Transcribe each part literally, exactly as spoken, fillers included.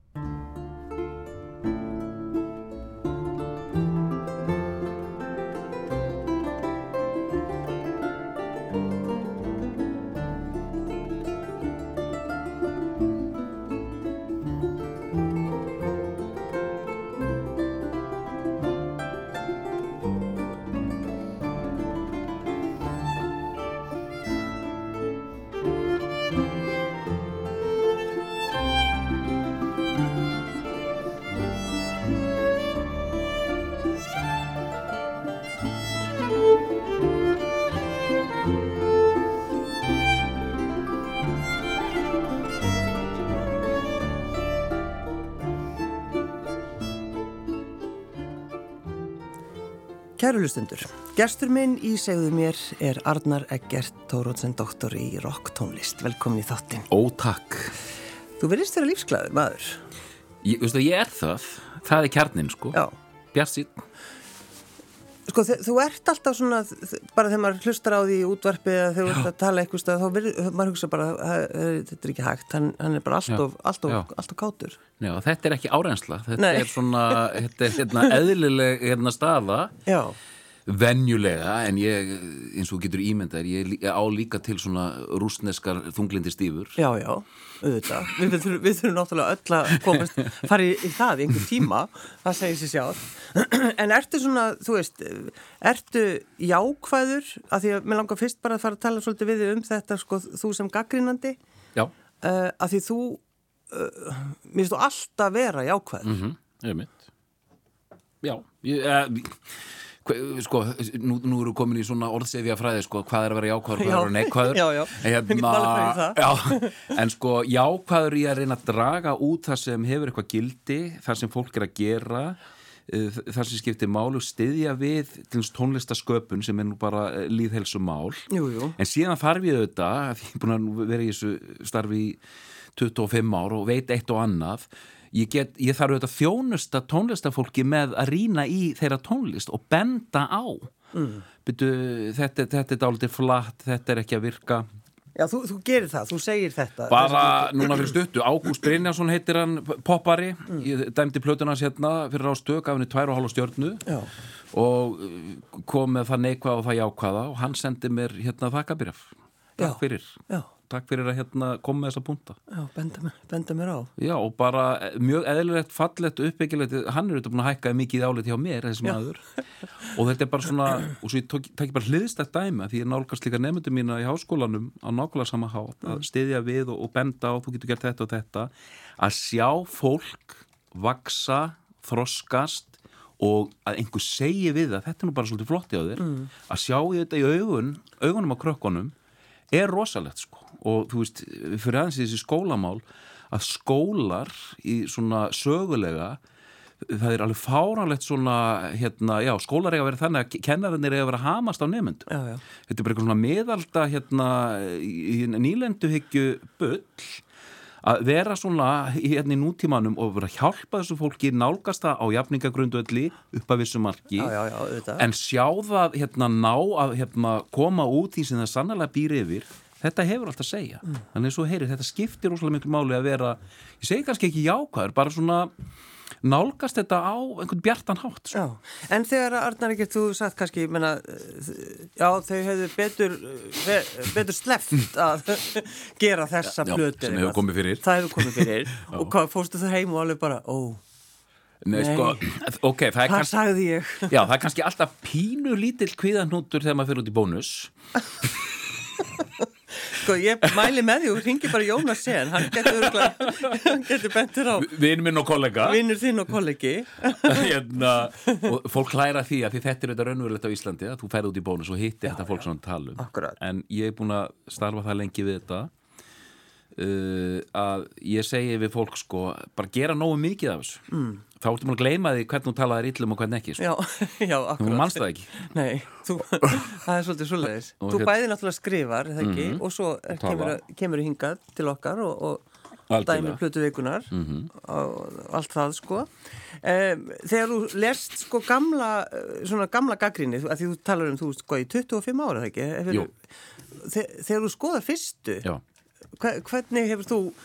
Kæru hlustundur, gestur minn í Segðu mér er Arnar Eggert Thoroddsen, doktor í rocktónlist. Velkomin í þáttinn. Ó, takk. Þú virðist vera lífsglaður, maður. Ég, veistu, ég er það. Það er kjarninn, sko. Já. Bjartsýnn. Sko, þú ert alltaf svona, bara þegar maður hlustar á því í útvarpi eða þegar þú ert að tala eitthvað stað, þá virð, maður hugsa bara, þetta er ekki hægt, hann, hann er bara alltof, alltof, alltof kátur. Já, þetta er ekki áreynsla, þetta Nei. er svona, þetta er hérna eðlileg hérna staða. Já. Venjulega, en ég, eins og getur ímyndar, ég á líka til svona rússneskar þunglindir stífur. Já, já, auðvitað. Við þurfum, við þurfum náttúrulega öll að komast, fara í, í það í einhver tíma, það segir sér sjálf. En ertu svona, þú veist, ertu jákvæður, af því að mér langar fyrst bara að fara að tala svolítið við þig um þetta, sko, þú sem gaggrínandi. Já. Uh, af því þú, uh, mér finnst þú alltaf vera jákvæður. Mhm, ég mynd. Já, ég, uh, sko, nú, nú eru komin í svona orðsefja fræði, sko, hvað er að vera jákvæður, hvað er að vera neikvæður. Já, já, hérna, við getum alveg fyrir það. Já, en sko, jákvæður í að reyna að draga út það sem hefur eitthvað gildi, það sem fólk er að gera, það sem skiptir máli og styðja við til tónlistasköpun sem er nú bara lýðheilsumál. Jú, jú. En síðan þarf ég auðvitað, að ég er búin að vera í þessu starfi í tuttugu og fimm ár og veit eitt og annað, Ég, get, ég þarf auðvitað að þjónusta tónlistafólki með að rýna í þeirra tónlist og benda á. Mm. Byrju, þetta, þetta er dálítið flatt, þetta er ekki að virka. Já, þú, þú gerir það, þú segir þetta. Bara núna fyrir stuttu, Ágúst Brynjarsson heitir hann, poppari, mm. ég dæmdi plötuna hérna fyrir Rás tvö, gaf henni tvær og hálfa stjörnu Já. Og kom með það neikvæða og það jákvæða og hann sendi mér hérna þakkabréf. Takk Já. Fyrir. Já. Takk fyrir að hérna koma með þessa punta. Já, benda mér, benda mér á. Já, og bara mjög eðlilegt, fallegt, uppbyggilegt, hann er auðvitað búin að hækka mikið áliti hjá mér, þessi maður. Og þetta er bara svona, og svo ég tók, tók bara hliðstætt dæmi, því ég nálgast líka nemendum mína í háskólanum á nákvæmlega sama hátt, að styðja við og, og benda á, þú getur gert þetta og þetta, að sjá fólk vaksa, þroskast og að einhver segi við það, þetta er nú bara svolítið flott hjá þér, mm. að sjá þetta í augun, augunum á krökkunum, er rosalegt sko og þú veist, fyrir aðeins í þessi skólamál að skólar í svona sögulega það er alveg fáránlegt svona hérna, já, skólar eiga að vera þannig að kennararnir eiga að vera hamast á nemendum já, já. Þetta er bara eitthvað svona miðalda hérna, í nýlenduhyggju bull að vera svona hérna í nútímanum og vera að hjálpa þessu fólki nálgast það á jafningagrundvelli upp að vissu marki já, já, já, en sjá það hérna ná að hérna, koma út í sem það sannlega býr yfir þetta hefur allt að segja mm. þannig svo heyrir, þetta skiptir rosalega miklu máli að vera ég segi kannski ekki jákvæður, bara svona nálgast þetta á einhvern bjartan hátt sko. Já, en þegar Arnar Eggert þú sagt kannski, ég meina já, þau hefðu betur betur sleppt að gera þessa plötu sem hefur komið fyrir það hefur komið fyrir og hvað, fórstu þú heim og alveg bara, ó Nei, Nei. sko, okay, það er hvað kannski, sagði ég? Já, það er kannski alltaf pínu lítill kvíðahnútur þegar maður fyrir út í bónus Sko, ég mæli með því og ringi bara Jónas sen, hann getur hann getur bentur á Vinur minn og kollega Vinur þinn og kollegi hérna, og fólk hlæra því að því þetta er þetta raunverulegt á Íslandi að þú ferð út í bónus og hitti þetta fólk svona talum Akkurat. En ég er búin að starfa það lengi við þetta uh, að ég segi við fólk sko bara gera nógu mikið af þessu mm. þá ertu maður að gleyma því hvernig þú talaðir illum og hvernig ekki sko. Já, já, akkurat Þú manst það ekki Nei, þú, það er svolítið svoleiðis Þú hér... bæði náttúrulega skrifar, það ekki mm-hmm. og svo er, kemur, kemur hingað til okkar og, og dæmi plötu vikunar mm-hmm. og allt það sko um, Þegar þú lest sko gamla svona gamla gagnrýni, að því þú talar um þú sko í tuttugu og fimm ára, það ekki? Hefur, Þe, þegar þú skoðar fyrstu Já. hvernig hefur þú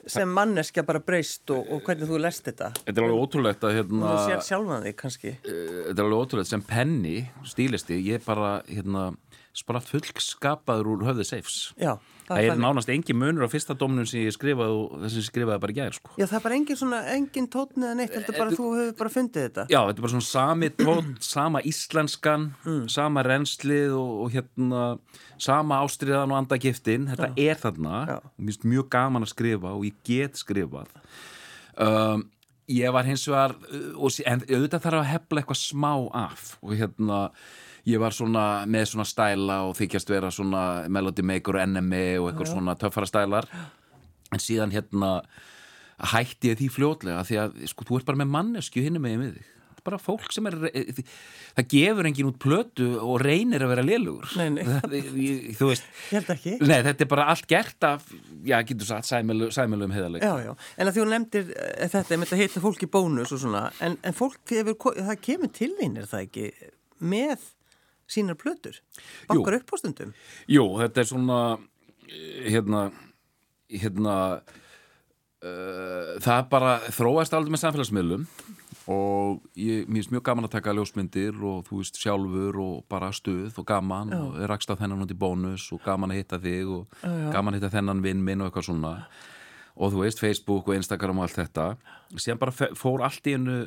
sem manneskja bara breyst og, og hvernig þú lest þetta. Þetta er alveg ótrúlegt að hérna... Þú sér sjálfan þig kannski. Þetta er alveg ótrúlegt sem penni, stílisti, ég bara, hérna, spratt fullskapaður úr höfði seifs. Já. Það er nánast engin munur á fyrsta dómnum sem ég skrifaði og þess sem ég skrifaði bara í gær, sko. Já, það er bara engin svona, engin tónn eða neitt, þetta er bara, þú hefur bara fundið þetta. Já, þetta er bara svona sami tónn, sama íslenskan, mm. sama renslið og, og hérna, sama ástriðan og andagiftin, þetta Já. Er þarna, Já. Mér finnst mjög gaman að skrifa og ég get skrifað. Um, ég var hins vegar, og, en auðvitað þarf að hefla eitthvað smá af og hérna, ég var svona með svona stæla og þykjast vera svona Melody Maker og N M E og eitthvað svona töffara stælar en síðan hérna hætti ég því fljótlega því að sko þú ert bara með manneskju hinum megin við þig þetta er bara fólk sem er það gefur enginn út plötu og reynir að vera lélugur nei, nei. Það, ég, þú veist ég held ekki nei, þetta er bara allt gert af já, getur sagt sæmilegum heiðarleik já, já, en að þú nefndir þetta þetta heitir fólk í bónus og svona en, en fólk hefur, það kemur til þín er það ekki með sínar plötur, bakkar upp á stundum Jú, þetta er svona hérna hérna uh, það bara þróast aldrei með samfélagsmiðlum og ég, mér finnst mjög gaman að taka ljósmyndir og þú veist sjálfur og bara stuð og gaman já. Og rakst á þennan út í bónus og gaman að hitta þig og já, já. Gaman að hitta þennan vinn minn og eitthvað svona og þú veist Facebook og Instagram og allt þetta síðan bara fór allt í einu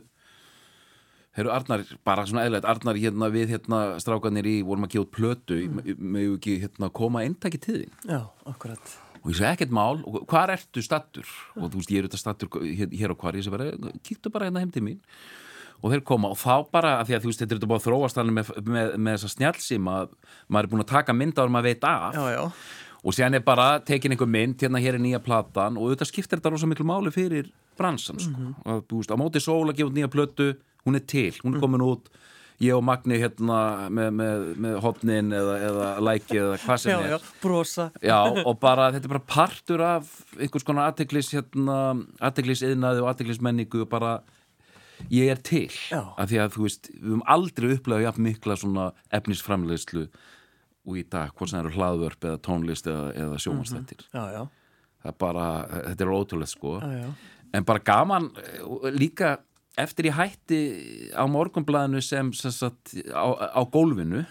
Heru Arnar, bara svona eðlægt, Arnar hérna við hérna strákanir í, vorum að gefa út plötu, mm. með ekki hérna koma eintaki til þín. Já, akkurat. Og ég segi ekkert mál, og hvar ertu stattur? Mm. Og þú veist, ég er auðvitað stattur hér, hér á hvar, ég segi bara, kíktu bara hérna heim til mín. Og þeir koma, og þá bara, að því að þú veist, þetta er þetta bara þróast alveg með, með, með þessa snjallsíma, maður er búin að taka mynd á þegar maður veit af. Já, já. Og síðan er bara tekin einhver mynd, hérna hér er nýja platan, og auðvitað skiptir þetta rosa miklu máli fyrir bransan, sko. Mm-hmm. Og þú veist, á móti sól að gefa út nýja plötu hún er til, hún er komin út ég og Magni hérna með, með, með hotnin eða, eða læki eða hvað sem já, er já, brosa já, og bara, þetta er bara partur af einhvers konar athyglis hérna, athygliseiðnaði og athyglismenningu og bara, ég er til já. Af því að þú veist, við höfum aldrei upplegað jafn mikla svona efnisframleiðslu og í dag, hvort sem eru hlaðvörp eða tónlist eða, eða sjónvarpsþættir mm-hmm. já, já. Það er bara, þetta er ótrúlegt sko já, já. En bara gaman líka eftir ég hætti á Morgunblaðinu sem, sem sagt, á, á gólfinu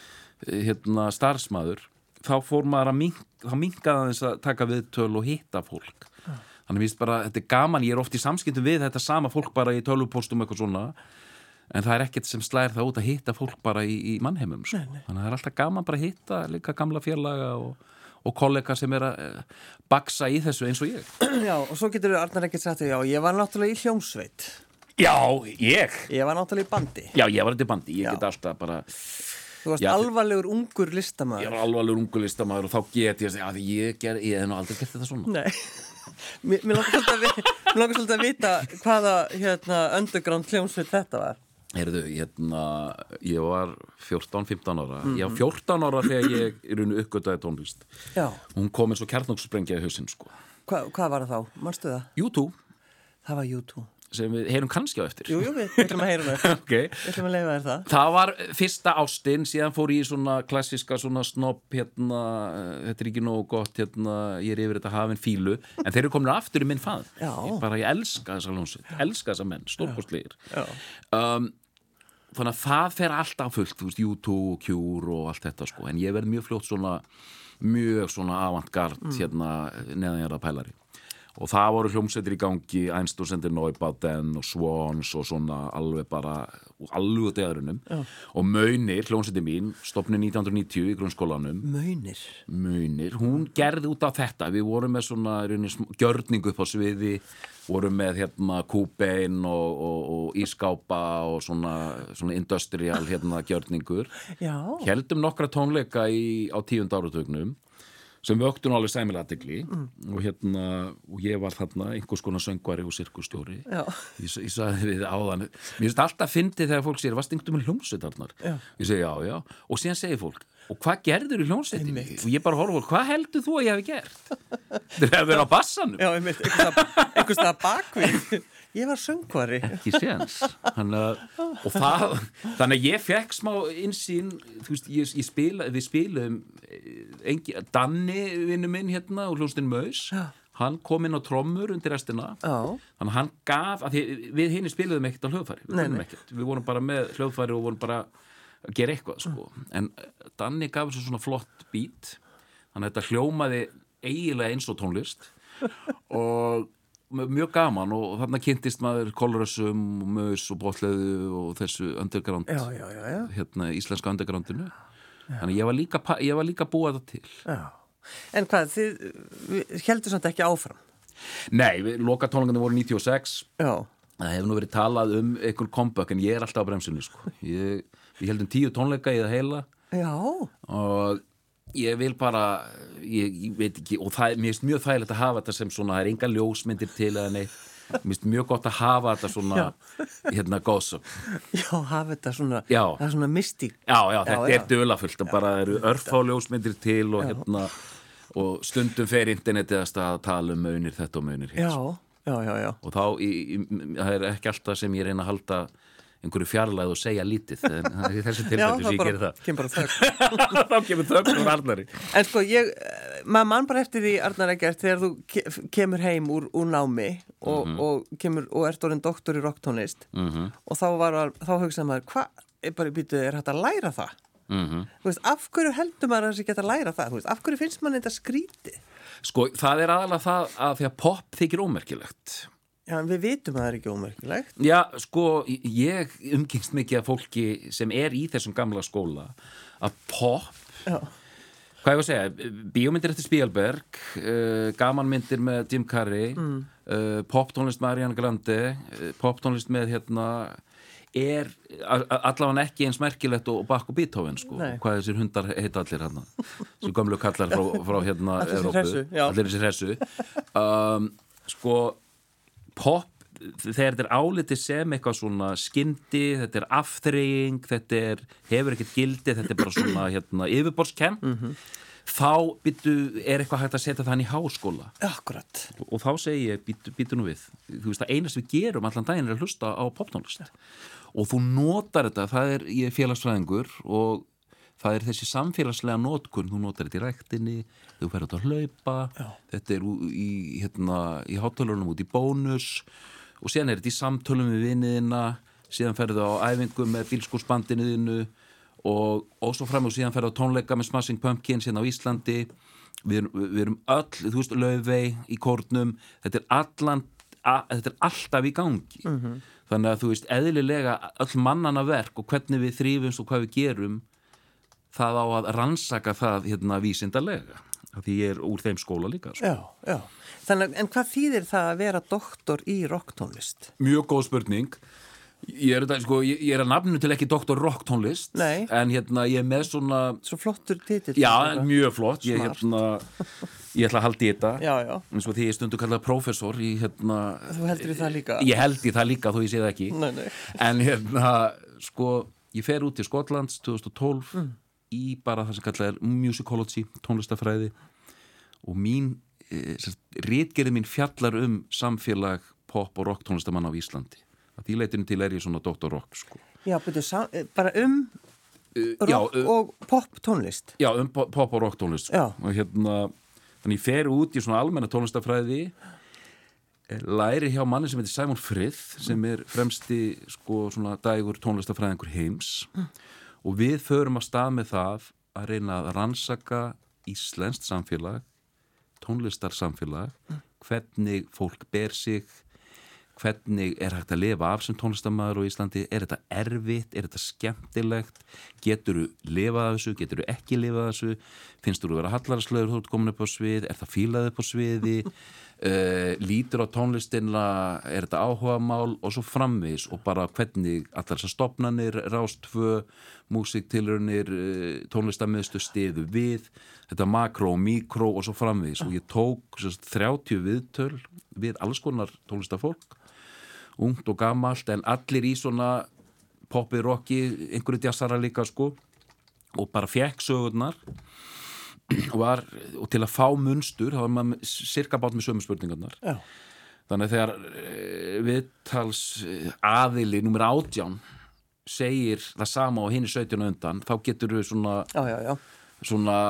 hérna starfsmaður þá fór maður að mink, þá minkaði þess að taka viðtöl og hitta fólk ah. Þannig víst bara, þetta er gaman ég er oft í samskiptum við þetta sama fólk bara í tölvupóstum eitthvað svona en það er ekkert sem slæðir það út að hitta fólk bara í, í mannheimum sko. nei, nei. Þannig að það er alltaf gaman bara að hitta líka gamla félaga og, og kollega sem er að baksa í þessu eins og ég Já, og svo getur við Arnar ekkert sagt já, ég var náttúrulega í hljómsveit Já, ég Ég var náttúrulega í bandi Já, ég var þetta í bandi, ég Já. get alltaf bara Þú varst Já, alvarlegur ungur listamaður Ég var alvarlegur ungur listamaður og þá get ég að segja að ég, ger, ég hef nú aldrei gert þetta svona Nei Mér, mér langar svolítið að, vi, mér langar svolítið að vita hvaða hérna, underground hljómsveit þetta var Heyrðu, hérna, ég var fjórtán fimmtán ára mm-hmm. Ég var fjórtán ára þegar ég í rauninu uppgötaði tónlist Já Hún kom eins og kjarnókssprengja í hausinn sko. Hva, Hvað var það þá? Manstu það? U tvö Það var U tvö sem við heyrum kannski á eftir Jú, jú, við ætlum að heyra það okay. Við ætlum að leifa þér það Það var fyrsta ástin, síðan fór ég í svona klassiska svona snopp hérna, þetta er ekki nógu gott hérna, ég er yfir þetta hafinn fílu en þeir eru komin aftur í minn fað ég, bara ég elska þessa hljómsveit, elska þessa menn stórkostlegir um, þannig að það fer alltaf fullt þú veist, U tvö og Cure og allt þetta sko. En ég verð mjög fljótt svona mjög svona avantgard mm. hérna neðanjarða pælari og það voru hljómsveitir í gangi Einstúrsendir Neubauten og Swans og svona alveg bara alveg á degarunum Já. Og Maunir, hljómsveitir mín stofnuð nítján hundruð níutíu í grunnskólanum Maunir Maunir, hún gerði út á þetta við vorum með svona gjörningu upp á sviði vorum með hérna kúbein og, og, og ískápa og svona, svona industrial hérna gjörningur Já. Héldum nokkra tónleika í, á tíunda áratugnum sem vöktu nú alveg sæmilega athygli mm. og hérna, og ég var þarna einhvers konar söngvari og sirkustjóri ég, ég sagði við áðan mér finnst alltaf fyndið þegar fólk segir, hvað stingtu með hljómsveit Arnar? Ég segi já, já, og síðan segir fólk og hvað gerður í hljómsveitinni? Og ég bara horfa, hvað heldur þú að ég hef gert? Þetta er að vera á bassanum Já, einmitt, einhvers stað bakvið Ég var söngvari Ekki séns og það, þannig að ég fekk smá insýn, þú veist, ég, ég spila við spilum engi, Danni vinnu minn hérna og hljómsveitin Maus hann kom inn á trommur undir restina Já. þannig að hann gaf, að því, við hinni spiluðum ekkert á hljóðfæri, við, Nei, nei. ekkert. Við vorum bara með hljóðfæri og vorum bara að gera eitthvað sko. En Danni gaf þessu svona flott beat þannig að þetta hljómaði eiginlega eins og tónlist og mjög gaman og þarna kynntist maður Kolrössum og Mös og Botleðu og þessu underground Já, já, já, já. hérna íslenska undergroundinu þannig að ég var líka, ég var líka búið það til Já. En hvað, þið heldur samt ekki áfram? Nei, lokatónleikarnir voru níutíu og sex Já. Það hefur nú verið talað um einhver comeback en ég er alltaf á bremsunni sko. Ég, ég heldum tíu tónleika í það heila Já. og ég vil bara ég, ég veit ekki, og það er mér finnst mjög þægilegt að hafa þetta sem svona, það er enga ljósmyndir til eða neitt, mér finnst mjög gott að hafa þetta svona, já. Hérna góðsöp Já, hafa þetta svona, já. Það er svona mystík. Já, já, þetta já, er dulafullt og bara eru örfá ljósmyndir til og já. Hérna og stundum fer internetið að stað að tala um munir þetta og munir já, já, já, já. Og þá, í, í, það er ekki alltaf sem ég reyna að halda einhverju fjarlæð og segja lítið en það er þessi tilfættu sem ég gerir það kemur þögn þá kemur þögn úr Arnari En sko, ég, maður mann bara eftir því Arnar Eggert, þegar þú ke kemur heim úr, úr námi og, mm-hmm. og kemur og ert orðin doktor í rocktónlist mm-hmm. og þá var, þá hugsaði maður hvað, er bara býtuð, er hægt að læra það? Mm-hmm. Þú veist, af hverju heldur maður að þessi geta að læra það? Þú veist, af hverju finnst maður þetta skrítið? Sko, það er aðalega það að því að pop þykir ómerkilegt Já, en við vitum að það er ekki ómerkilegt. Já, sko, ég umgengst mikið af fólki sem er í þessum gamla skóla að pop, Já. Hvað ég var að segja, bíómyndir eftir Spielberg, uh, gamanmyndir með Jim Carrey, mm. uh, poptónlist með Ariana Grande, uh, poptónlist með hérna, er allavega ekki eins merkilegt og Bach og Beethoven, sko, Nei. Hvað þessir hundar heita allir hérna, sem gömlu kallar frá, frá hérna Evrópu, allir þessi hressu, um, sko, pop, þegar þetta er álitið sem eitthvað svona skyndi, þetta er afþreying, þetta er, hefur ekkert gildi, þetta er bara svona hérna, yfirborðskennt, mm-hmm. þá býtu, er eitthvað hægt að setja það í háskóla. Akkurat. Og, og þá segi ég, býtu, býtu nú við. Þú veist að einast við gerum allan daginn er að hlusta á poptónlist. Og þú notar þetta, það er, ég er félagsfræðingur og það er þessi samfélagslega notkun, þú notar þetta í ræktinni, þú fer út að hlaupa, Já. Þetta er í, hérna, í hátölunum út í bónus og síðan er þetta í samtölum við viniðina, síðan ferðu á æfingu með bílskúrsbandinuðinu og, og svo fram og síðan ferðu á tónleika með Smashing Pumpkins hérna á Íslandi, við erum, við erum öll, þú veist, Laufey í kórnum, þetta er allan, að, þetta er alltaf í gangi. Mm-hmm. Þannig að þú veist, eðlilega öll mannana verk og hvernig við þrífumst og hvað við gerum, það á að rannsaka það hérna vísindarlega, því ég er úr þeim skóla líka. Sko. Já, já. Þannig, en hvað þýðir það að vera doktor í rocktónlist? Mjög góð spurning. Ég er, sko, ég, ég er að nafnu til ekki doktor rocktónlist, Nei. En hérna ég er með svona... Svo flottur titill. Já, mjög flott. Ég, hérna, ég ætla að halda í þetta. Já, já. En svo því ég stundu kallað prófessor í hérna... Þú heldur í það líka? Ég held í það líka, þó ég sé það ekki. Nei, nei. En hérna, sko, ég fer út til Skotlands tvö þúsund og tólf mm. í bara það sem kallað er musicology, tónlistafræði og mín, e, ritgerði mín fjallar um samfélag pop og rock tónlistamanna á Íslandi. Að því leitinu til er ég svona doktor rock, sko. Já, betur, bara um uh, rock já, uh, og pop tónlist? Já, um pop og rock tónlist, sko. Og hérna, þannig ég fer út í svona almenna tónlistafræði, læri hjá manni sem heitir Simon Frith, sem er fremsti, sko, svona dægur tónlistafræðingur heims. Mm. Og við förum að stað með það að reyna að rannsaka íslenskt samfélag, tónlistarsamfélag, mm. hvernig fólk ber sig, hvernig er hægt að lifa af sem tónlistarmaður á Íslandi, er þetta erfitt, er þetta skemmtilegt, getur þú lifað af þessu, getur þú ekki lifað af þessu, finnst þú að vera hallarslöður þú ert komin upp á svið, er það fílað upp á sviði, uh, lítur á tónlistina, er þetta áhugamál og svo framvegis og bara hvernig allar þessar stofnanir, Rástvö, músiktilraunir, uh, tónlistarmiðstöð stiðu við, þetta makró og mikró og svo framvegis og ég tók sérst, þrjátíu viðtöl við alls konar tónlistarfólk, ungt og gamalt, en allir í svona poppi, rocki, einhverju djassara líka sko, og bara fekk sögurnar og, var, og til að fá munstur þá var maður cirka bát með sömu spurningarnar. Já. Þannig að þegar viðtals aðili númer átján segir það sama og hinn sautján undan, þá getur við svona já, já, já. svona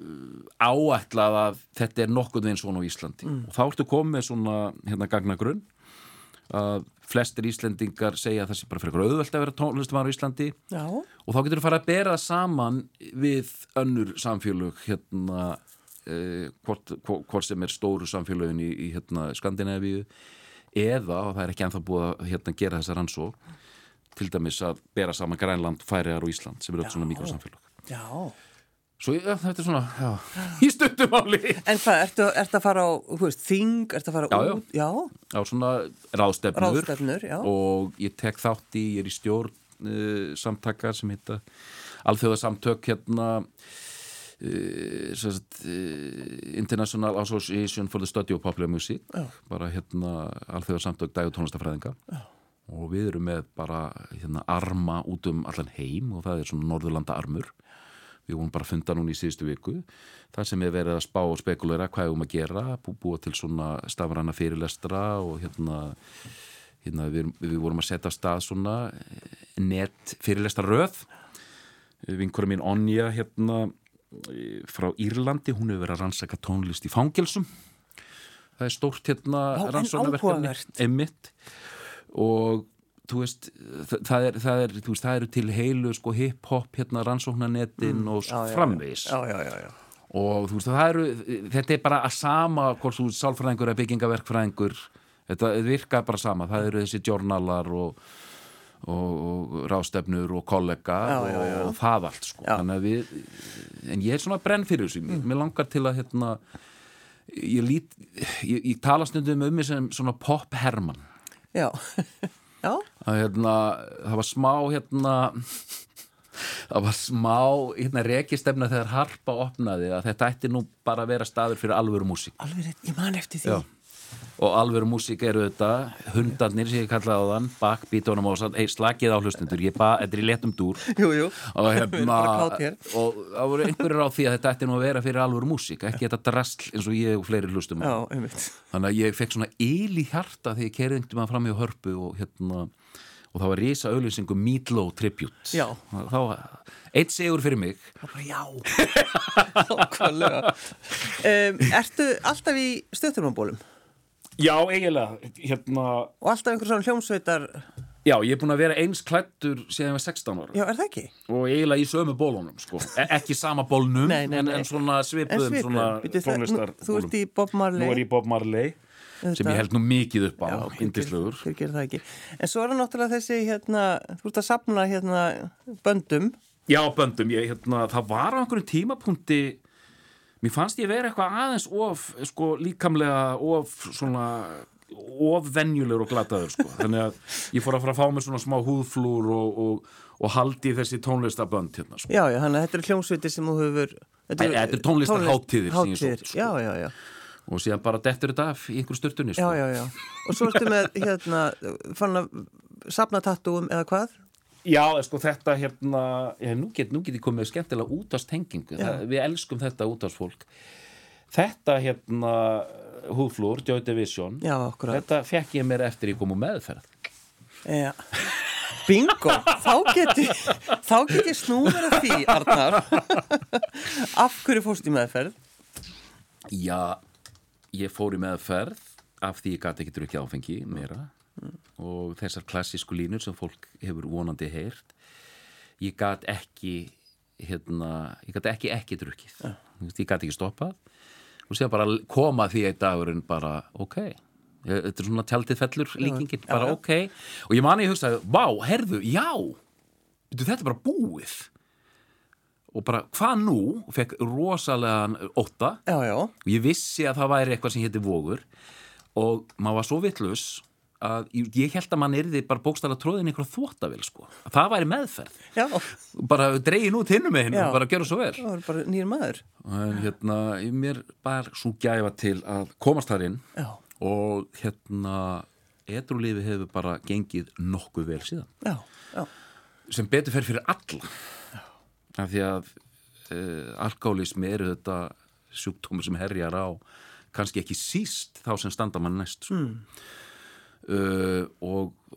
áætlað að þetta er nokkuð eins svona á Íslandi mm. og þá ertu komið með svona hérna gagnagrunn að flestir Íslendingar segja að það sé bara frekar auðvelt að vera tónlistarmaður á Íslandi Já. Og þá getur þú fara að bera það saman við önnur samfélög hérna eh, hvort, hvort sem er stóru samfélögin í, í hérna Skandinavíu eða, og það er ekki ennþá búið að hérna gera þessa rannsókn til dæmis að bera saman Grænland, Færeyjar og Ísland sem eru öll svona mikrosamfélög Já Svo ja, þetta er svona, já, í stuttumáli. En hvað, ertu, ertu að fara á, þú veist, þing, ertu að fara já, út? Já, já. Á svona ráðstefnur. Ráðstefnur, já. Og ég tek þátt í, ég er í stjórn uh, samtaka sem heita alþjóðasamtök hérna, uh, sagt, uh, International Association for the Study of Popular Music, já. Bara hérna alþjóðasamtök dag- og tónlistafræðinga. Já. Og við erum með bara hérna arma út um allan heim og það er svona Norðurlanda armur. Við vorum bara að funda núna í síðustu viku. Það sem er verið að spá og spekulera hvað við um að gera, bú, búa til svona stafræna fyrirlestra og hérna, hérna við, við vorum að setja af stað svona net fyrirlestra röð. Vinkona mín Onja hérna frá Írlandi, hún hefur verið að rannsaka tónlist í fangelsum. Það er stórt hérna rannsóknarverkefni einmitt og þú veist, það er, það er, þú veist, það eru til heilu sko hip-hop hérna rannsóknarnetin mm, og já, framvegis já, já, já, já. og þú veist, það eru, þetta er bara að sama hvort þú sálfræðingur eða byggingaverkfræðingur þetta virkar bara sama, það eru þessi journalar og, og, og ráðstefnur og kollega já, og, já, já. og það allt sko þannig að við, en ég er svona brenn fyrir þessu mm. mér langar til að hérna ég lít, ég, ég tala stundum um mig sem svona pop-herman já Já. Að hérna, það var smá hérna það var smá hérna rekistefna þegar Harpa opnaði að þetta ætti nú bara að vera staður fyrir alvöru músík. Alvöru, ég man eftir því. Já. Og alvöru músík eru þetta hundarnir sem ég kallaði á þann Bach, Beethoven og Mozart, hey, slakið á hlustundur ég ba, þetta er í léttum dúr jú, jú. og hérna og það voru einhverjur á því að þetta ætti nú að vera fyrir alvöru músík, ekki þetta drasl eins og ég og fleiri hlustum Já, einmitt. Þannig að ég fekk svona yl í hjarta þegar ég keyrði einhvern veginn fram í Hörpu og hérna og það var risa auglýsingu Meatloaf Tribute Já. þá eitt sigur fyrir mig Já, nákvæmlega um, Ertu alltaf í stöðþurfambólum? Já, eiginlega hérna... Og alltaf einhver svona hljómsveitar Já, ég er búin að vera eins klæddur síðan ég var sextán ára Já, er það ekki? Og eiginlega í sömu bólunum sko. e ekki sama bólnum nei, nei, nei. En, en svona svipuðum svona tónlistar Þú ert í Bob Marley Nú er ég Bob Marley Þetta. Sem ég held nú mikið upp á Indislegur Hver gerir það ekki En svo er það náttúrulega þessi hérna Þú ert að safna hérna böndum Já, böndum, ég, hérna, það var á einhverjum tímapunkti mér fannst ég vera eitthvað aðeins of sko, líkamlega of svona of venjulegur og glataður sko. Þannig að ég fór að fara að fá mér svona smá húðflúr og, og, og haldi þessi tónlistabönd hérna, sko. Já, já, þannig að þetta er hljómsveitir sem þú hefur Þetta er, er tónlistarháttíðir Háttíðir, sko. já, já, já Og síðan bara dettur þetta af í einhver sturtunni sko. Já, já, já Og svo ertu með hérna fann að safna tattúum eða hvað? Já, sko þetta hérna ég, nú, get, nú get ég komið skemmtilega útvarstengingu við elskum þetta útvarsfólk þetta hérna húðflúr, Joy Division Já, akkurat Þetta fekk ég mér eftir ég kom úr meðferð Já Bingo, þá geti þá geti snúður af því, Arnar Af hverju fórst í meðferð? Já, ég fór í meðferð af því ég gat ekki drukkið áfengi meira mm. og þessar klassísku línur sem fólk hefur vonandi heyrt ég gat ekki hérna, ég gat ekki ekki drukkið ja. Ég gat ekki stoppað og sér bara koma því einn dagurinn bara ok, þetta er svona tjaldið fellur líkingin, bara já, já. Ok og ég mani að hugsa, vá, herðu, já þetta er bara búið og bara, hvað nú? Og fekk rosalega ótta já, já. Og ég vissi að það væri eitthvað sem héti vogur og maður var svo vitlaus að ég held að mann yrði bara bókstaflega tróðin einhverja þvottavél sko. Það væri meðferð. Já. Bara dregin út hinum með hinn og bara gera svo vel. Það var bara nýr maður. En hérna, mér bara svo gæfa til að komast þar inn Já. Og hérna, edrúlífi hefur bara gengið nokkuð vel síðan. Já, já. Sem betur fer fyrir alla. Já. Af því að uh, alkoholismi eru þetta sjúkdómur sem herjar á kannski ekki síst þá sem standa mann næst. Mm. Uh, og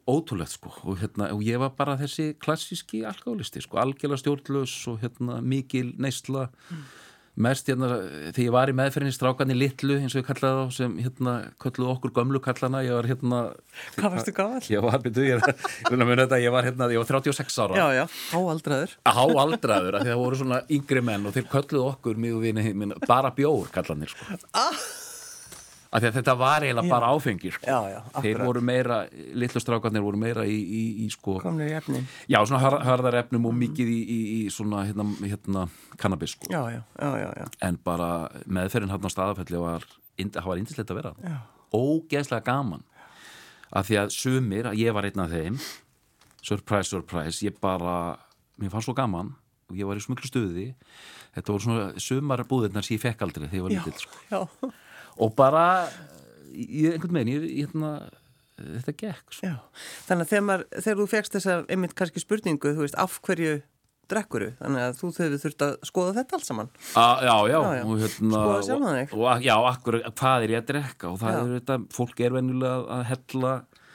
ótrúlegt sko og, hérna, og ég var bara þessi klassíski alkoholisti sko, algjörlega stjórnlaus og hérna, mikil neysla mm. mest hérna, þegar ég var í meðferðinni strákarnir litlu, eins og ég kallaði þá sem hérna, kalluðu okkur gömlu kallana ég var hérna Hvað varstu gamall? Ég var, byrju, ég, þetta, ég var hérna, ég var þrjátíu og sex ára Já, já, háaldraður Háaldraður, af því það voru svona yngri menn og þeir kalluðu okkur, mig og vini bara bjór kallanir sko Ah af því að þetta var eiginlega bara áfengir sko. já, já, þeir voru meira, litlu strákarnir voru meira í, í, í sko komnir í efnin já, svona har, harðar efnum og mikið í, í, í svona hérna, hérna kannabis sko já, já, já, já, já. en bara meðferðin hann á Staðarfelli var, það var yndislegt að vera já. ógeðslega gaman af því að sumir, ég var einn af þeim surprise, surprise, ég bara mér fannst svo gaman og ég var í svo miklu stuði þetta voru svona sumarbúðirnar sem ég fekk aldrei þegar ég var lítill sko já og bara ég, einhvern veginn, ég, ég, hérna, þetta gekk sko. Já, þannig að þegar, maður, þegar þú fegst þessa einmitt kannski spurningu, þú veist, af hverju drekkuru, þannig að þú þurfið þurft að skoða þetta alls saman A, Já, já, já, já. Og, hérna, skoða sjálfan þig og, og, Já, akkur, hvað er ég að drekka og það já. er þetta, fólk er venjulega að hella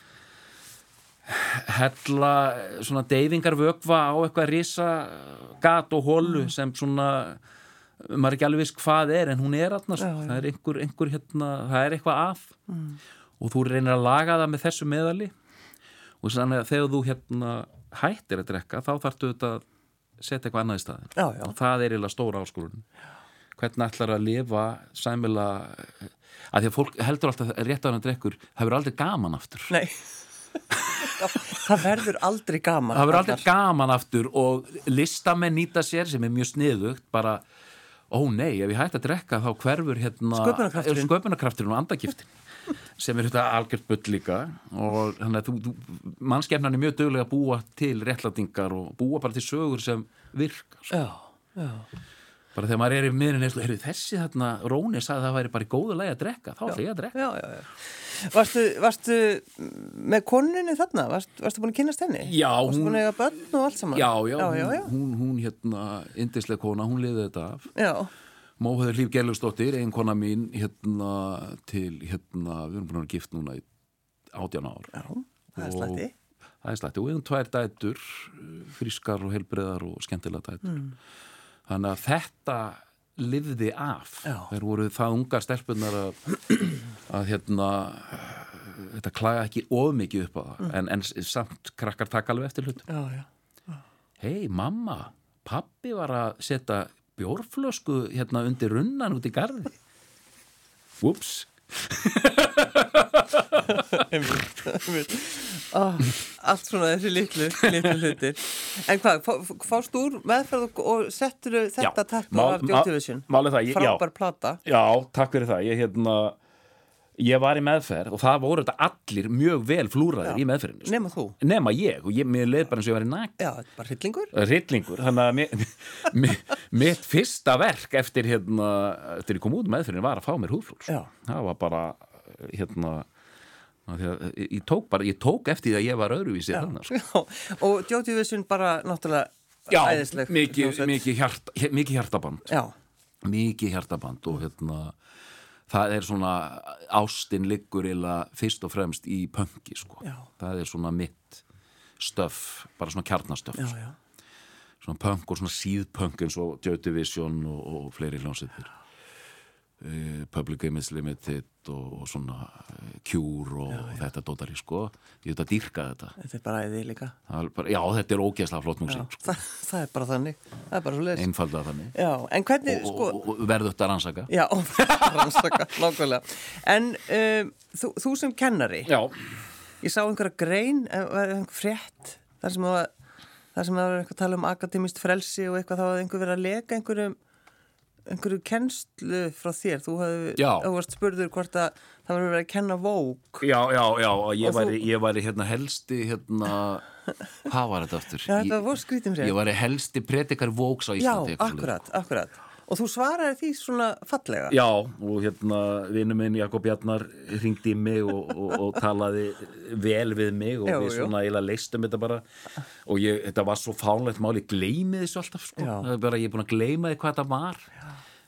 hella svona deyfingarvökva á eitthvað risa gat og holu mm. sem svona maður er ekki alveg viss hvað er en hún er aðna, já, já. það er einhver, einhver hérna, það er eitthvað að mm. og þú reynir að laga það með þessu meðali og þannig að þegar þú hérna hættir að drekka þá þarftu þetta að setja eitthvað annað í staðin já, já. og það er eiginlega stóra áskorun hvernig ætlar að lifa sæmilega að því að fólk heldur alltaf rétt á hann að drekkur það verður aldrei gaman aftur Nei það verður aldrei gaman það verður aldrei gaman aftur og listamenn nýta sér sem er mjög sniðugt bara ó nei, ef ég hætti að drekka þá hverfur hérna sköpunarkrafturinn, sköpunarkrafturinn og andagiftin sem er þetta algjört bull líka og þannig að þú, þú, mannskepnan er mjög duglega að búa til réttlætingar og búa bara til sögur sem virkar já, já. bara þegar maður er í miðrin eins og þessi þarna Róni sagði að það væri bara í góðu lagi að drekka þá ætla ég að drekka já, já, já. Varstu, varstu með konuninni þarna? Varstu, varstu búin að kynast henni? Já, varstu hún... búin að eiga börn og allt saman? Já, já, já, já, já. Hún, hún, hún hérna, yndislega kona, hún liði þetta af. Já. Móhöður Hlíf Gerlufsdóttir, ein kona mín, hérna, til, hérna, við erum búin að vera gift núna í átján ár. Já, það er slætti. Það er slætti, og við erum tvær dætur, frískar og heilbreiðar og skemmtilega dætur. Mm. Þannig að þetta lifði af þeir voru það ungar stelpunar að, að hérna þetta klaga ekki of mikið upp á það mm. en, en samt krakkar taka alveg eftir hlut já, já. Já. Hei mamma, pappi var að setja bjórflösku hérna undir runnan út í garði Ups oh, allt svona þessi litlu, litlu hlutir en hvað, fást úr meðferð og, og settur þetta takk af Joy-Division frábær plata já, takk fyrir það ég, hérna, ég var í meðferð og það voru þetta allir mjög vel flúraðir í meðferðinu nema þú nema ég og ég, mér leið bara eins og ég var í nakt já, bara hryllingur hryllingur, þannig að mér, mér, mitt fyrsta verk eftir hérna, eftir ég kom út meðferðinu var að fá mér húðflúr það var bara hérna ég tók bara, ég tók eftir því að ég var öðruvísi þannig sko. og Joy-Division bara náttúrulega já, æðisleg mikið, mikið, hjarta, mikið hjartaband já. mikið hjartaband og hérna það er svona ástin liggur eða fyrst og fremst í pönki sko. Það er svona mitt stöf, bara svona kjarnastöf já, já. Svona pönk og svona síðpönk eins og Joy-Division og, og fleiri hljómsveitir uh, Public Image Limited og, og svona uh, Cure og já, já. Þetta dótari sko ég veit að dýrka þetta þetta er bara æði líka bara, já þetta er ógeðslega flott músík sko. það, það er bara þannig það er bara svo leys einfaldlega þannig já, en hvernig og, sko og, og verðu þetta að rannsaka já, rannsaka, nákvæmlega en um, þú, þú sem kennari já ég sá einhverja grein, einhver frétt þar sem það þar sem það var eitthvað að tala um akademist frelsi og eitthvað þá hafði einhver verið að leka einhverjum einhverju kennslu frá þér þú hafði varst spurður hvort að það var verið að kenna Vogue já, já, já, og ég væri, þú... ég væri hérna helsti hérna, hvað var þetta aftur? Já, þetta var skrítum sér ég væri helsti predikar Vogues á Íslandi já, akkurat, akkurat og þú svaraði því svona fallega já, og hérna vinur minn Jakob Bjarnar hringdi í mig og, og, og talaði vel við mig og jú, við svona eiginlega leistum þetta bara og ég, þetta var svo fánlegt mál, ég gleymi þessu alltaf sko. Það er bara, ég er búin að gleyma því hvað þetta var já.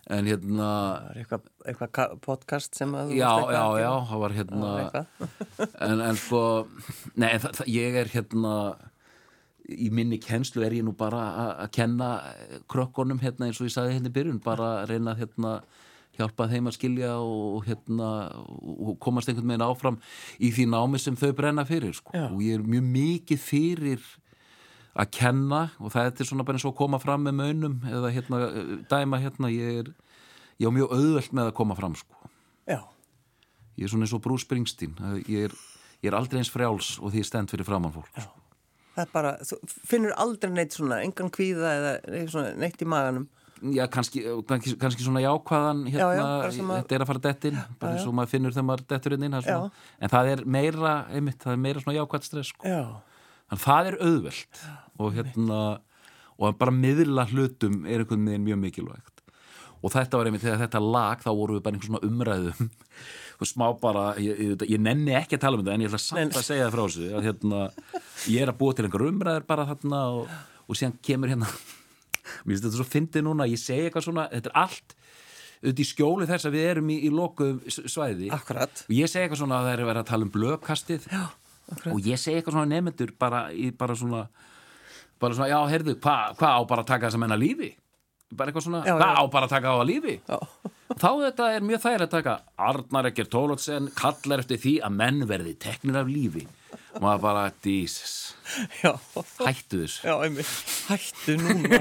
en hérna Það er eitthvað, eitthvað podcast sem að þú já, varst eitthvað já, að já, gera? það var hérna Já, eitthvað. en, en sko nei, það, það, ég er hérna í minni kennslu er ég nú bara að- að kenna krökkunum hérna eins og ég sagði hérna í byrjun, bara að reyna að hérna hjálpa þeim að skilja og hérna og komast einhvern veginn áfram í því námi sem þau brenna fyrir sko. Já. Og ég er mjög mikið fyrir að kenna og það er til svona bara eins og að koma fram með maunum eða hérna dæma hérna ég er, ég er mjög auðvelt með að koma fram sko. Já, Ég er svona eins og Bruce Springsteen ég er, ég er aldrei eins frjáls og því ég stend fyrir framan fólk já. Það er bara, þú finnur aldrei neitt svona, engan kvíða eða neitt, svona, neitt í maganum. Já, kannski, kannski, kannski svona jákvæðan hérna, Já, já, bara sem að- þetta er að fara dettin bara eins og maður finnur þegar maður dettur inn inn Já. en það er meira, einmitt, það er meira svona jákvæðt stress sko. Já, Þannig það er auðvelt og hérna og bara miðla hlutum er einhvern veginn mjög mikilvægt og þetta var einmitt þegar þetta lag þá voru við bara einhvern svona umræðum og smá bara, ég, ég, ég nenni ekki að tala um þetta en ég ætla samt að segja það frá þessu að hérna, ég er að búa til einhver umræður bara þarna og, og síðan kemur hérna mér finnst þetta svo fyndið núna, ég segi eitthvað svona þetta er allt auðvitað í skjóli þess að við erum í, í lokuðum svæði akkurat. og ég segi eitthvað svona að það er verið að tala um blöðkastið Já, akkurat. og ég segi eitthvað svona nefnendur bara, í, bara svona bara svona, já, heyrðu, hvað hva á bara að taka þess að menna lífi? Bara eitthvað svona, Já, hvað já. á bara að taka á að lífi? Já. Þá þetta er mjög þægilegt að taka Arnar Eggert Thoroddsen kallar eftir því að menn verði teknir af lífi og maður bara, Jesus Já, hættu þessu já, einmitt. Hættu núna.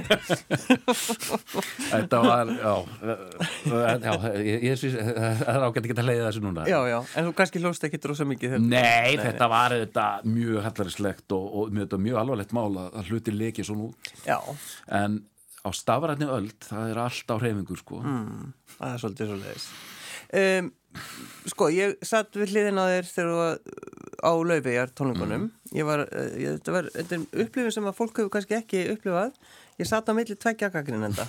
þetta var, já, já ég, ég syns, það er ágætt ekki að leiða þessu núna Já, já, en þú kannski hlóst ekki drosa mikið þetta. Nei, þetta var þetta mjög hallarislegt og, og mjög, mjög alvarlegt mál að, að hluti leki svona út Já, en á stafrænni öld það er allt á hreyfingu sko mm, það er svolítið svolítið. Um, sko, ég satt við hliðin á þér þegar þú var á Laufeyjar tónleikunum. Ég var, uh, ég, þetta var, þetta er upplifin sem að fólk hefur kannski ekki upplifað. Ég satt á milli tveggja gagnrýnenda.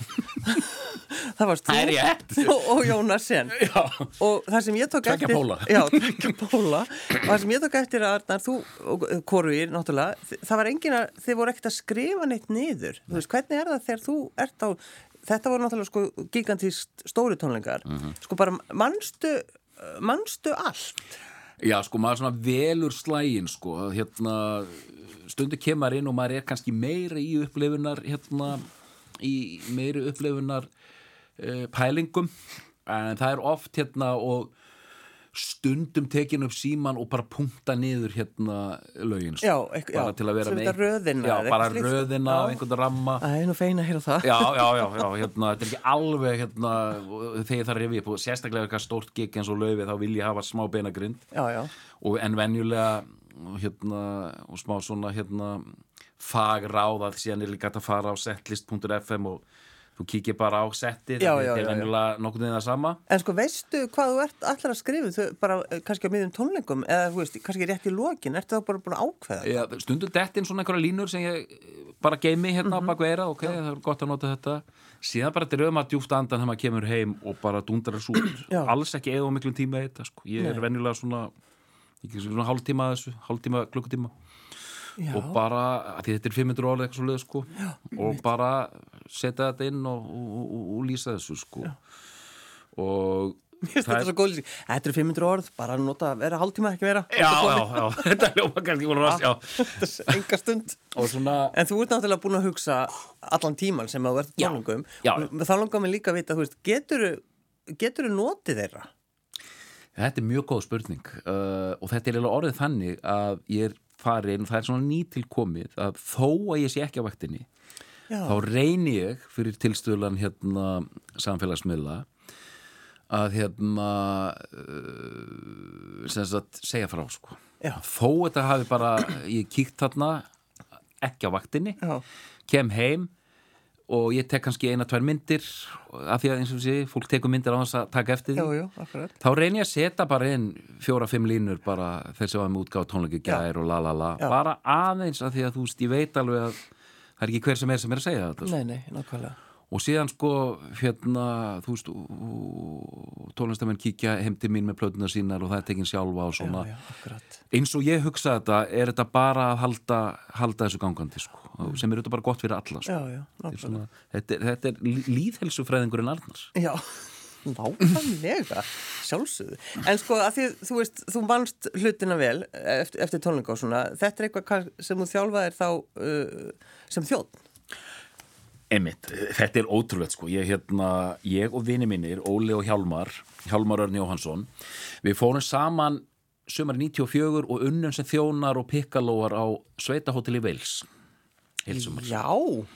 Það varst þú Það er rétt. og, og Jónas Sen. Já. Og það sem ég tók Tveggja eftir póla. Já, tveggja póla og það sem ég tók eftir að Arnar, þú og Korvír, náttúrulega, það var enginn að þið voru ekkert að skrifa neitt niður. Þú veist, hvernig er það þegar þú ert á þetta voru náttúrulega sko gigantískt stóri tónleikar. Mhm. Sko bara manstu manstu allt. Já, sko, maður svona velur slægin, sko, að hérna stundu kemur inn og maður er kannski meira í upplifunar, hérna, í meiri upplifunar uh, pælingum, en það er oft, hérna, og stundum tekin upp síman og bara punkta niður, hérna, lögin, sko. Já, ekki, bara já, til að vera sem með þetta röðina. Já, eða bara eitthvað slíkt. röðina, Já. einhvern ramma. Æ, nú feina að heyra það. Já, já, já, já, hérna, þetta er ekki alveg, hérna, þegar það rifið upp og sérstaklega eitthvað stórt gig eins og Laufey, þá vil ég hafa smá beinagrind. Já, já. Og en venjulega hérna og smá svona hérna fagráð að síðan er líka hægt að fara á setlist punktur f m og þú kíkir bara á settið, Já, þetta já, er já, já. venjulega nokkuð niður það sama. En sko, veistu hvað þú ert allar að skrifa þau bara eh, kannski á miðjum tónleikum eða þú veist, kannski rétt í lokin, ertu þá bara búin að ákveða? Já, stundum dettin svona einhverja línur sem ég bara geimi hérna Mhm. á baku eira, ok, það er gott að nota þetta. Síðan bara dröfum að djúpt andan þegar maður kemur heim og bara dundrar þessu út. Já. Alls ekki eða miklum tíma í þetta, sko. Ég er Nei. venjulega svona, ekki svona hálftíma að þessu, hálftíma, klukkutíma. Já. Og bara, að því þetta er fimm hundruð orðið eitthvað svo leið, sko, já, og bara setja þetta inn og, og, og, og lýsa þessu, sko. Já. Og Mér finnst þetta svo góð lýsing. Þetta eru fimm hundruð orð, bara að nota, vera hálftíma ekki vera. Já, já, já, þetta er ljóma kannski voru rast, já. Þetta er enga stund. Og svona, En þú ert náttúrulega búin að hugsa allan tíman sem að þú ert Já, tónlingum. já. Þá langar mér líka að vita, þú veist, getur geturðu notið þeirra? þetta er mjög góð spurning uh, og þetta er eiginlega orðið þannig að ég er farin, það er svona nýtilkomið að þó að ég sé ekki á vaktinni, Já. þá reyni ég fyrir tilstöðlan hérna samfélagsmiðla að hérna uh, sem sagt segja frá, sko. Já. Þó þetta hafi bara, ég kíkt þarna ekki á vaktinni, Já. kem heim og ég tek kannski eina, tvær myndir af því að eins og sé, fólk tekur myndir á þess að taka eftir því. Jú, jú, akkurat. Þá reyni ég að setja bara inn fjóra, fimm línur bara þeir sem var með útgáfa tónleiki gær og la la la, Já. bara aðeins af því að þú veist, ég veit alveg að það er ekki hver sem er sem er að segja þetta, sko. Nei, nei, nákvæmlega. Og síðan sko, hérna, þú veist, tónlistamenn kíkja heim til mín með plötunar sínar og það er tekin sjálfa og svona. Já, já, akkurat. Eins og ég hugsa þetta, er þetta bara að halda, halda þessu gangandi, sko. sem er auðvitað bara gott fyrir alla sko. Já, já, þetta er, svona, þetta er, þetta er líðhelsufræðingurinn Arnar. Já, nákvæmlega, sjálfsögðu. En sko, að því, þú veist, þú vannst hlutina vel eftir, eftir tónleika og svona, þetta er eitthvað sem þú þjálfaðir þá uh, sem þjóðn? Einmitt, þetta er ótrúlegt sko. Ég, hérna, ég og vini mínir, Óli og Hjálmar, Hjálmar Örn Jóhannsson, við fórum saman sumar níutíu og fjögur og unnum sem þjónar og pikkalóar á sveitahótel í Wales. Heilsumar. Já.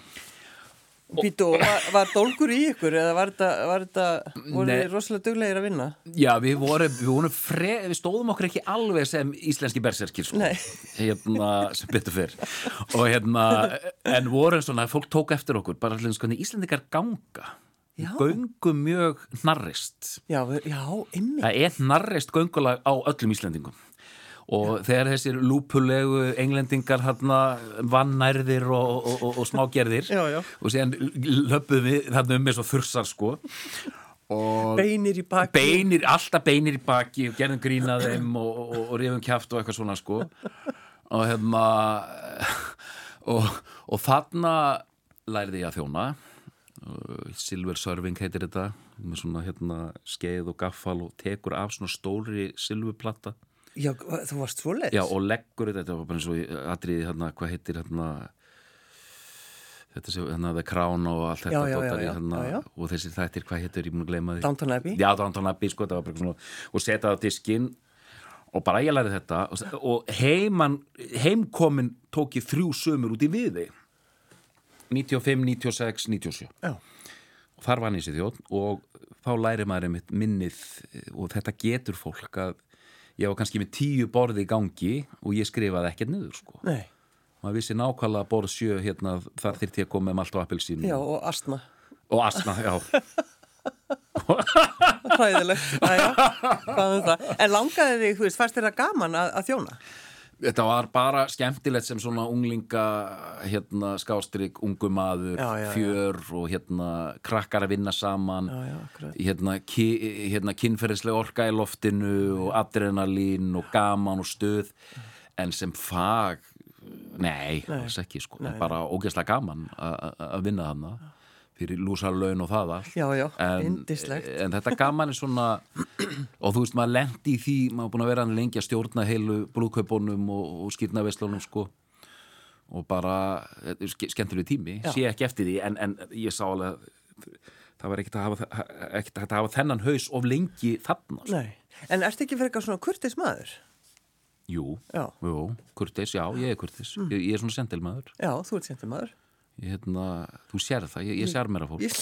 Býtu, var, var dólgur í ykkur eða var þetta, var þetta voru þið rosalega duglegir að vinna? Já, við vorum, við vorum fre, við stóðum okkur ekki alveg sem íslenski berserkir sko. Nei. Hérna, sem betur fyrr. Og hérna, en vorum svona, fólk tók eftir okkur, bara allir sko, Íslendingar ganga. Já. Göngum mjög hnarrist. Já, já, einmitt. Það er hnarrist göngulag á öllum Íslendingum. Og já. Þegar þessir lúpulegu englendingar hérna vannærðir og, og, og, og smágerðir já, já. og síðan löpum við þarna um eins og þursar sko og beinir í baki beinir, alltaf beinir í baki og gerðum grína þeim og, og, og rifum kjaft og eitthvað svona sko og hérna og, og þarna lærði ég að þjóna silver serving heitir þetta með svona hérna skeið og gaffal og tekur af svona stóri silfurplatta. Já, þú varst svoleiðis? Já, og leggur þetta, þetta var bara eins og atriði hérna, hvað heitir hérna þetta sé, hérna, The Crown og allt þetta já, já, dótari, já, hérna, já, já. og þessi þættir, hvað heitir, ég mun að gleyma því Downton Abbey? Já, Downton Abbey, sko, þetta var bara svona og setja það á diskinn og bara ég lærði þetta og, og heiman, heimkomin tók ég þrjú sömur út í Viðey níutíu og fimm, níutíu og sex, níutíu og sjö Já. Og þar vann ég sér þjóð og þá læri maður einmitt minnið og þetta getur fólk að ég var kannski með tíu borði í gangi og ég skrifaði ekkert niður sko. Nei. Maður vissi nákvæmlega borð sjö hérna þar þyrfti ég að koma með malt og appelsínu. Já, og astma. Og astma, já. Hræðilegt, já, hvað um það. En langaði þig, þú veist, fannst þér það gaman að, að þjóna? Þetta var bara skemmtilegt sem svona unglinga, hérna, skástrík, ungu maður, já, já, fjör og hérna, krakkar að vinna saman, já, já, hérna, ki, hérna, kynferðislega orka í loftinu og adrenalín og gaman og stuð, en sem fag, nei, alls ekki, sko, nei, bara ógeðslega gaman að vinna þarna. Fyrir lúsar laun og það allt. Já, já, en, yndislegt. En þetta gaman er svona, og þú veist, maður lendi í því, maður er búin að vera hann lengi að stjórna heilu brúðkaupunum og, og skírnaverslunum, sko, og bara, skemmtileg tími, já. Sé ekki eftir því, en, en ég sá alveg, það var ekkert að hafa, ekkert að hafa þennan haus of lengi þarna. Sko. Nei, en ertu ekki fyrir eitthvað svona kurteis maður? Jú, já. jú, kurteis, já, ég er kurteis, mm. ég, ég er svona sentilmaður. Já, þú ert sentilmaður. Ég, hérna, þú sér það, ég, ég sér mér að fólk ég...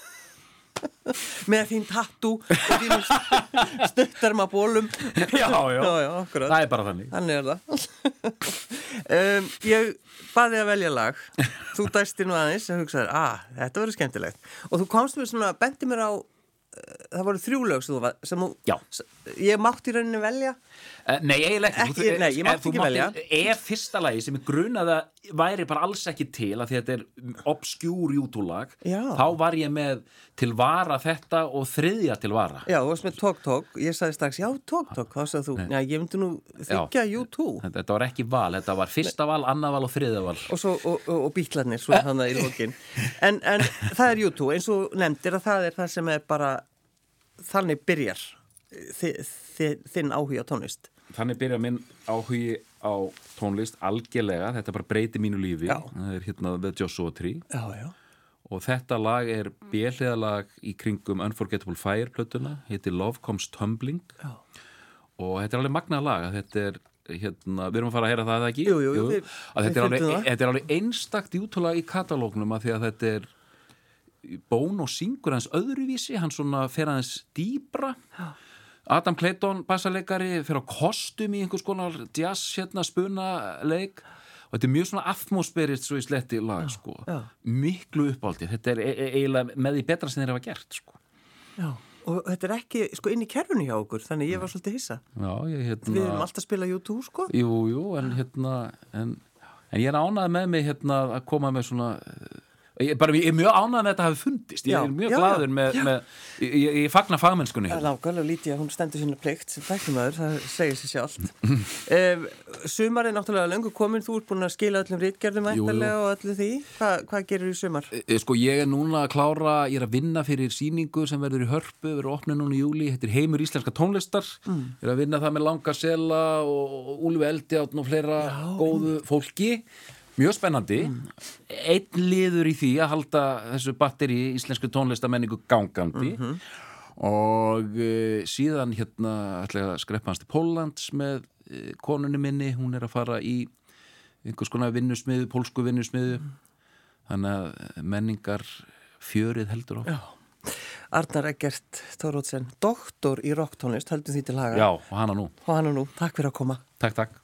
með þín tattoo og þín stuttarma bólum já, já, já, já, það er bara þannig þannig er það um, ég baði að velja lag þú dæsti nú aðeins og hugsaður, að þetta verður skemmtilegt og þú komst með svona, bendi mér á það voru þrjú lög sem þú var sem þú, ég mátti í rauninni velja uh, Nei, eiginlega ekki, ekki Nei, ég mátti ekki velja Ef fyrsta lagi sem er grunaða væri bara alls ekki til að þetta er obskjúr YouTube-lag þá var ég með til vara þetta og þriðja til vara Já, þú varst með Tok Tok, ég sagði strax já, Tok Tok, þá sagði þú, Nei. Já, ég myndi nú þykja YouTube Þetta var ekki val, þetta var fyrsta val, annað val og þriðja val Og svo, og, og, og bítlarnir, svo þannig í lokin en, en það er YouTube, eins og nefndir að það er það sem er bara þannig byrjar þi, þi, þinn áhugi á tónlist Þannig byrjar minn áhugi á tónlist algjörlega, þetta bara breyti mínu lífi já. Það er hérna The Joshua Tree já, já. og þetta lag er B-hliðalag í kringum Unforgettable Fire plötuna, heitir Love Comes Tumbling já. Og þetta er alveg magnað lag þetta er, hérna, við erum að fara að heyra það eða ekki jú, jú, jú, við, þetta, er alveg, þetta er alveg einstakt jútulag í katalógnum að því að þetta er Bono syngur hans öðruvísi hann svona fer hans dýbra já. Adam Clayton bassaleikari fer á kostum í einhvers konar jazz hérna spunaleik og þetta er mjög svona atmosfærist svo í sletti lag já, sko já. Miklu uppáldið, þetta er eiginlega með því betra sem þeir hafa gert sko Já, og þetta er ekki sko inn í kerfunu hjá okkur þannig ég var svolítið hissa Já, ég hérna Við erum alltaf að spila YouTube sko Jú, jú, en hérna en, en ég er ánægð með mig hérna að koma með svona Ég, bara, ég er mjög ánægð með þetta hafi fundist, ég Já, er mjög já, glaður já, með, já. með ég, ég, ég fagna fagmennskunni Það er nákvæmlega lítið að hún stendur sína plikt sem tæknumæður, það segir sér sjálft. um, sumar er náttúrulega löngu komin, þú ert búin að skila öllum ritgerðum væntanlega og öllu því. Hva, hvað gerir þú í sumar? e, Sko, ég er núna að klára, ég er að vinna fyrir sýningu sem verður í Hörpu, verður opnið núna í júlí, þetta er Heimur íslenska tónlistar, mm. ég er að vinna það með Langa Sela og Úlfi Eldjárn og fleira Já, góðu fólki. Mjög spennandi, mm. einn liður í því að halda þessu batteri íslensku tónlistamenningu gangandi mm-hmm. og e, síðan hérna ætla ég að skreppa hans til Póllands með e, konunni minni, hún er að fara í einhvers konar vinnusmiðu, pólsku vinnusmiðu, mm. þannig að menningar fjörið heldur á. Já. Arnar Eggert Thoroddsen, doktor í rocktónlist, höldum því til haga. Já, og hana nú. Og hana nú, takk fyrir að koma. Takk, takk.